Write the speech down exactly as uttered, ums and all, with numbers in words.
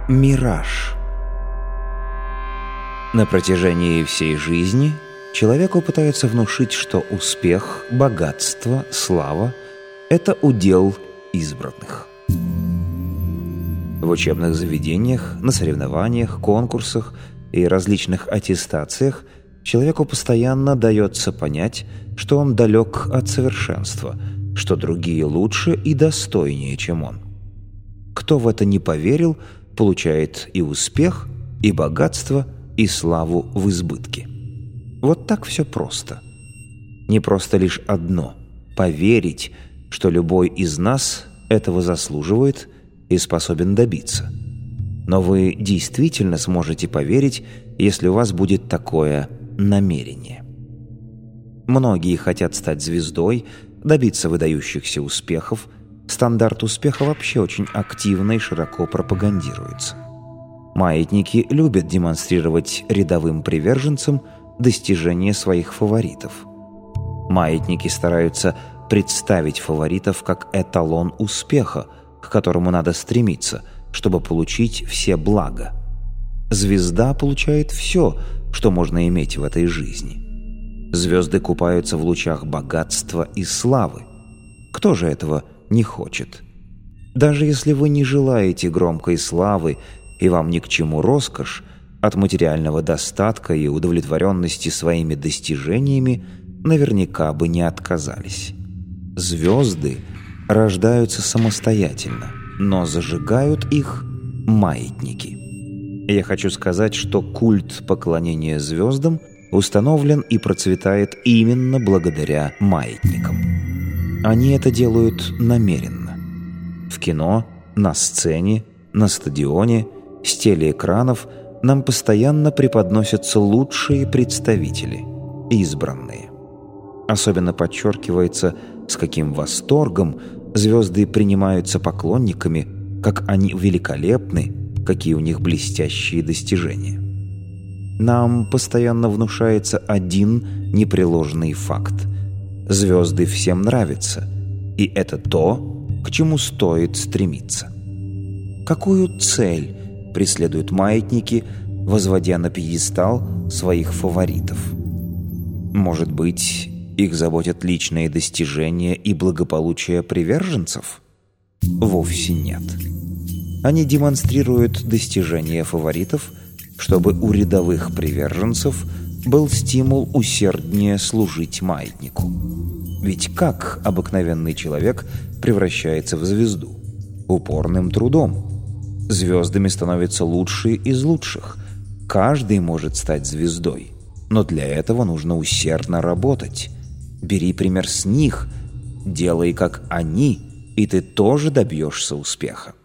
Мираж. На протяжении всей жизни человеку пытаются внушить, что успех, богатство, слава – это удел избранных. В учебных заведениях, на соревнованиях, конкурсах и различных аттестациях человеку постоянно дается понять, что он далек от совершенства, что другие лучше и достойнее, чем он. Кто в это не поверил, получает и успех, и богатство, и славу в избытке. Вот так все просто. Не просто лишь одно – поверить, что любой из нас этого заслуживает и способен добиться. Но вы действительно сможете поверить, если у вас будет такое намерение. Многие хотят стать звездой, добиться выдающихся успехов. Стандарт успеха вообще очень активно и широко пропагандируется. Маятники любят демонстрировать рядовым приверженцам достижения своих фаворитов. Маятники стараются представить фаворитов как эталон успеха, к которому надо стремиться, чтобы получить все блага. Звезда получает все, что можно иметь в этой жизни. Звезды купаются в лучах богатства и славы. Кто же этого не хочет? Даже если вы не желаете громкой славы и вам ни к чему роскошь, от материального достатка и удовлетворенности своими достижениями наверняка бы не отказались. Звезды рождаются самостоятельно, но зажигают их маятники. Я хочу сказать, что культ поклонения звездам установлен и процветает именно благодаря маятникам. Они это делают намеренно. В кино, на сцене, на стадионе, с телеэкранов нам постоянно преподносятся лучшие представители, избранные. Особенно подчеркивается, с каким восторгом звезды принимаются поклонниками, как они великолепны, какие у них блестящие достижения. Нам постоянно внушается один непреложный факт. Звезды всем нравятся, и это то, к чему стоит стремиться. Какую цель преследуют маятники, возводя на пьедестал своих фаворитов? Может быть, их заботят личные достижения и благополучие приверженцев? Вовсе нет. Они демонстрируют достижения фаворитов, чтобы у рядовых приверженцев был стимул усерднее служить маятнику. Ведь как обыкновенный человек превращается в звезду? Упорным трудом. Звездами становятся лучшие из лучших. Каждый может стать звездой, но для этого нужно усердно работать. Бери пример с них, делай как они, и ты тоже добьешься успеха.